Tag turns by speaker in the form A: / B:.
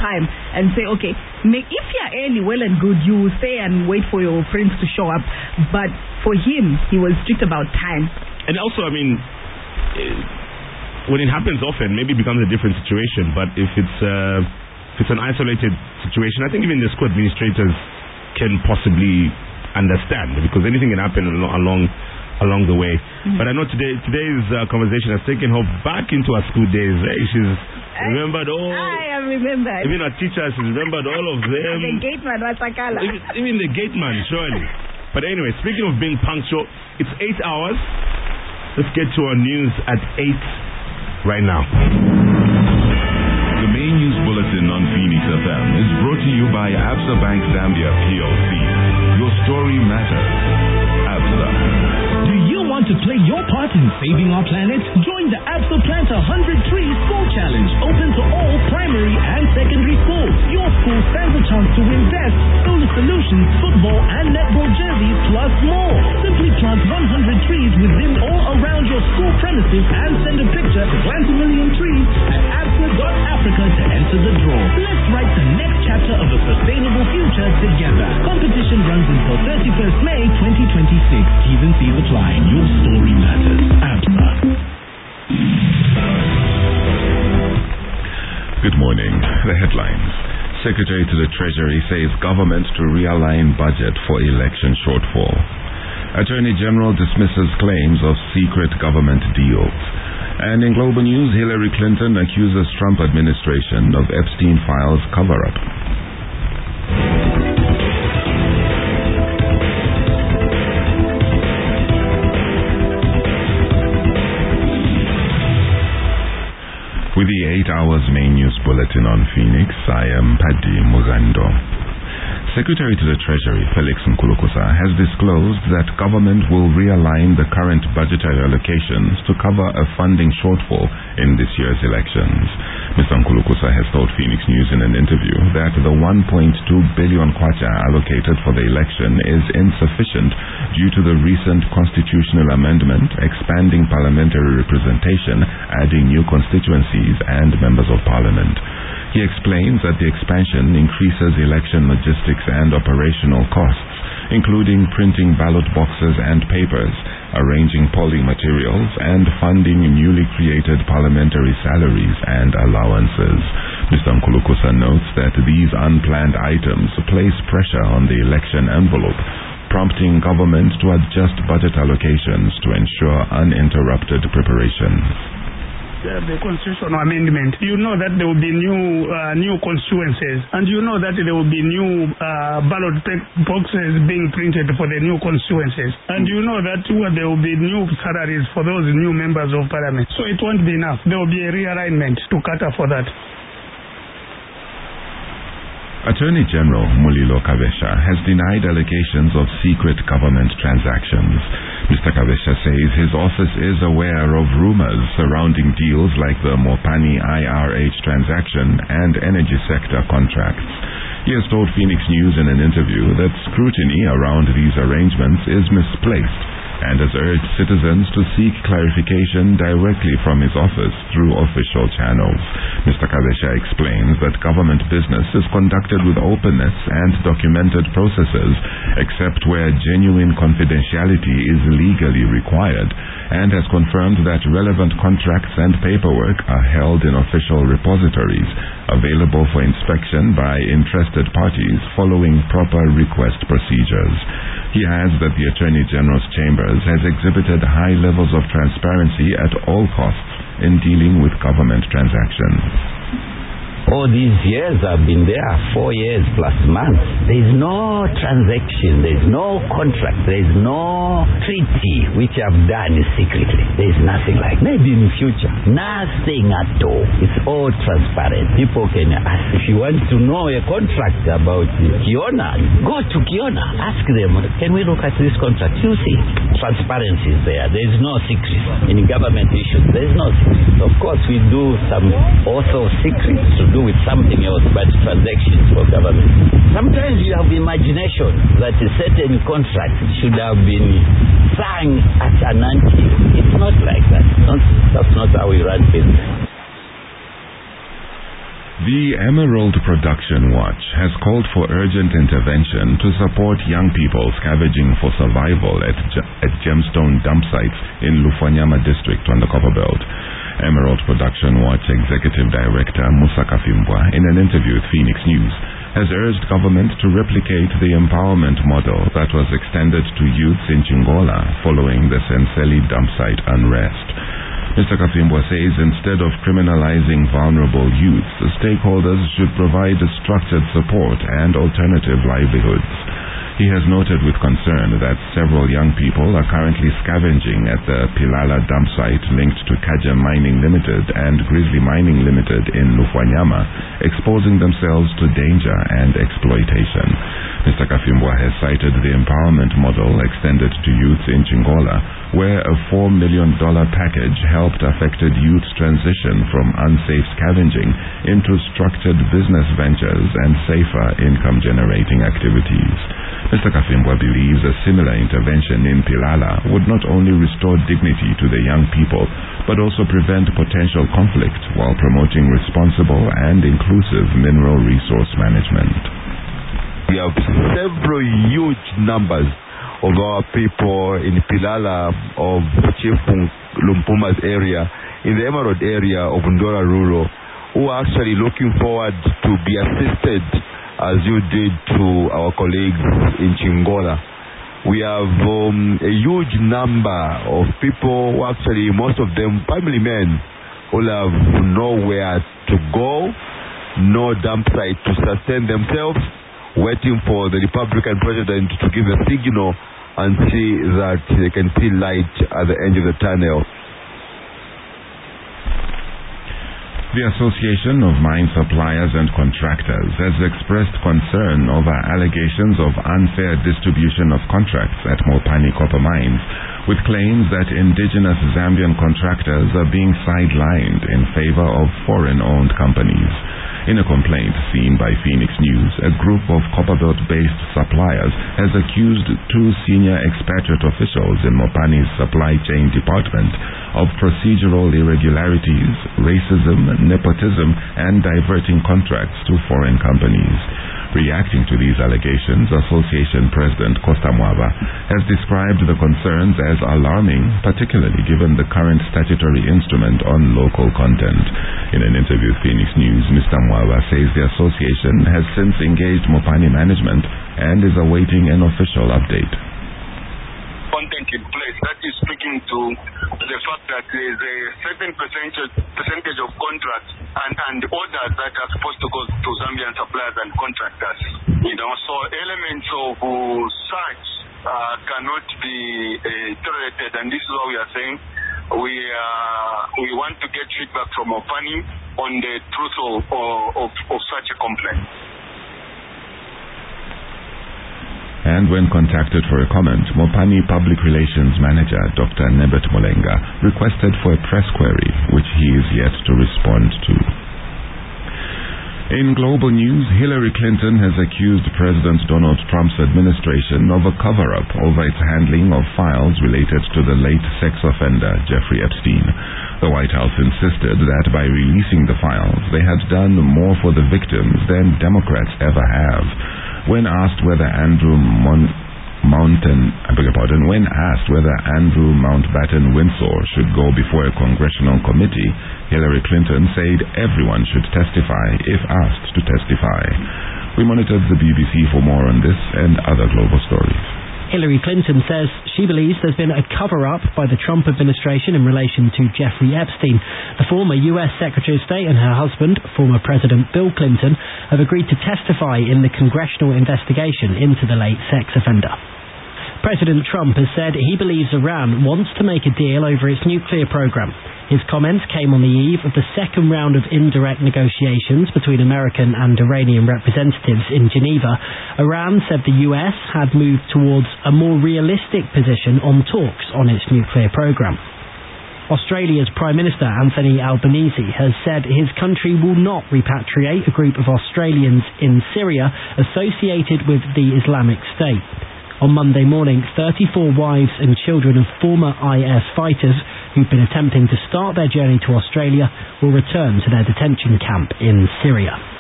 A: time and say, okay, if you're early, well and good, you stay and wait for your friends to show up. But for him, he was strict about time.
B: And also, I mean, when it happens often, maybe it becomes a different situation. But if it's an isolated situation, I think even the school administrators can possibly understand, because anything can happen along the way. But I know today's conversation has taken her back into her school days. She's remembered all.
A: I have remembered.
B: Even her teachers, she's remembered all of them.
A: The gate man was Sakala.
B: Even the gate man, surely. But anyway, speaking of being punctual, it's 8 hours. Let's get to our news at 8 right now.
C: The main news bulletin on Phoenix FM is brought to you by Absa Bank Zambia PLC. Your story matters. Absa.
D: Do you want to play your part in saving our planet? Join the Absa Plant 100 Trees School Challenge, open to all primary and secondary schools. Your school stands a chance to win vests, solar solutions, football and netball jerseys, plus more. Simply plant 100 trees within or around your school premises and send a picture to Plant a Million Trees at absa.africa to enter the draw. Let's write the next chapter of a sustainable future together. Competition runs until 31st May 2026. T's and C's apply. Your story matters. ABSA.
C: Good morning. The headlines. Secretary to the Treasury says government to realign budget for election shortfall. Attorney General dismisses claims of secret government deals. And in global news, Hillary Clinton accuses Trump administration of Epstein files cover-up. With the 8 hours main news bulletin on Phoenix, I am Paddy Mugando. Secretary to the Treasury, Felix Nkulukusa, has disclosed that government will realign the current budgetary allocations to cover a funding shortfall in this year's elections. Mr. Nkulukusa has told Phoenix News in an interview that the 1.2 billion kwacha allocated for the election is insufficient due to the recent constitutional amendment expanding parliamentary representation, adding new constituencies and members of parliament. He explains that the expansion increases election logistics and operational costs, including printing ballot boxes and papers, arranging polling materials, and funding newly created parliamentary salaries and allowances. Mr. Nkulukusa notes that these unplanned items place pressure on the election envelope, prompting government to adjust budget allocations to ensure uninterrupted preparations.
E: The constitutional amendment, you know that there will be new constituencies, and you know that there will be new ballot boxes being printed for the new constituencies, and you know that there will be new salaries for those new members of parliament. So it won't be enough. There will be a realignment to cater for that.
C: Attorney General Mulilo Kavesha has denied allegations of secret government transactions. Mr. Kavesha says his office is aware of rumors surrounding deals like the Mopani IRH transaction and energy sector contracts. He has told Phoenix News in an interview that scrutiny around these arrangements is misplaced and has urged citizens to seek clarification directly from his office through official channels. Mr. Kavesha explains that government business is conducted with openness and documented processes, except where genuine confidentiality is legally required, and has confirmed that relevant contracts and paperwork are held in official repositories, available for inspection by interested parties following proper request procedures. He adds that the Attorney General's chambers has exhibited high levels of transparency at all costs in dealing with government transactions.
F: All these years I've been there, 4 years plus months. There is no transaction, there is no contract, there is no treaty which I've done secretly. There is nothing like that. Maybe in the future. Nothing at all. It's all transparent. People can ask. If you want to know a contract about Kiona, go to Kiona. Ask them, can we look at this contract? You see, transparency is there. There is no secret. In government issues, there is no secret. Of course, we do some also secrets to do with something else, but transactions for government. Sometimes you have imagination that a certain contract should have been signed at an ante. It's not like that. That's not how we run business.
C: The Emerald Production Watch has called for urgent intervention to support young people scavenging for survival at gemstone dump sites in Lufwanyama district on the Copperbelt. Emerald Production Watch Executive Director Musa Kafimbwa, in an interview with Phoenix News, has urged government to replicate the empowerment model that was extended to youths in Chingola following the Senseli dump site unrest. Mr. Kafimbwa says instead of criminalizing vulnerable youths, the stakeholders should provide structured support and alternative livelihoods. He has noted with concern that several young people are currently scavenging at the Pilala dump site linked to Kaja Mining Limited and Grizzly Mining Limited in Lufwanyama, exposing themselves to danger and exploitation. Mr. Kafimbwa has cited the empowerment model extended to youths in Chingola, where a $4 million package helped affected youths transition from unsafe scavenging into structured business ventures and safer income-generating activities. Mr. Kafimbwa believes a similar intervention in Pilala would not only restore dignity to the young people, but also prevent potential conflict while promoting responsible and inclusive mineral resource management.
G: We have several huge numbers of our people in Pilala, of Chief Lumpuma's area, in the Emerald area of Ndora Rural, who are actually looking forward to be assisted as you did to our colleagues in Chingola. We have a huge number of people who actually, most of them family men, who have nowhere to go, no dump site to sustain themselves, waiting for the Republican president to give a signal and see that they can see light at the end of the tunnel.
C: The Association of Mine Suppliers and Contractors has expressed concern over allegations of unfair distribution of contracts at Mopani Copper Mines, with claims that indigenous Zambian contractors are being sidelined in favor of foreign-owned companies. In a complaint seen by Phoenix News, a group of Copperbelt-based suppliers has accused two senior expatriate officials in Mopani's supply chain department of procedural irregularities, racism, nepotism, and diverting contracts to foreign companies. Reacting to these allegations, Association President Costa Mwaba has described the concerns as alarming, particularly given the current statutory instrument on local content. In an interview with Phoenix News, Mr. Mwaba says the association has since engaged Mopani management and is awaiting an official update.
H: Content in place that is speaking to the fact that there is a certain percentage of contracts and orders that are supposed to go to Zambian suppliers and contractors. So elements of such cannot be tolerated, and this is what we are saying. We want to get feedback from Mopani on the truth of such a complaint.
C: And when contacted for a comment, Mopani Public Relations Manager Dr. Nebet Molenga requested for a press query, which he is yet to respond to. In global news, Hillary Clinton has accused President Donald Trump's administration of a cover-up over its handling of files related to the late sex offender Jeffrey Epstein. The White House insisted that by releasing the files, they had done more for the victims than Democrats ever have. When asked whether Andrew Mountbatten Windsor should go before a congressional committee, Hillary Clinton said everyone should testify if asked to testify. We monitored the BBC for more on this and other global stories.
I: Hillary Clinton says she believes there's been a cover-up by the Trump administration in relation to Jeffrey Epstein. The former U.S. Secretary of State and her husband, former President Bill Clinton, have agreed to testify in the congressional investigation into the late sex offender. President Trump has said he believes Iran wants to make a deal over its nuclear program. His comments came on the eve of the second round of indirect negotiations between American and Iranian representatives in Geneva. Iran said the US had moved towards a more realistic position on talks on its nuclear program. Australia's Prime Minister Anthony Albanese has said his country will not repatriate a group of Australians in Syria associated with the Islamic State. On Monday morning, 34 wives and children of former IS fighters who've been attempting to start their journey to Australia will return to their detention camp in Syria.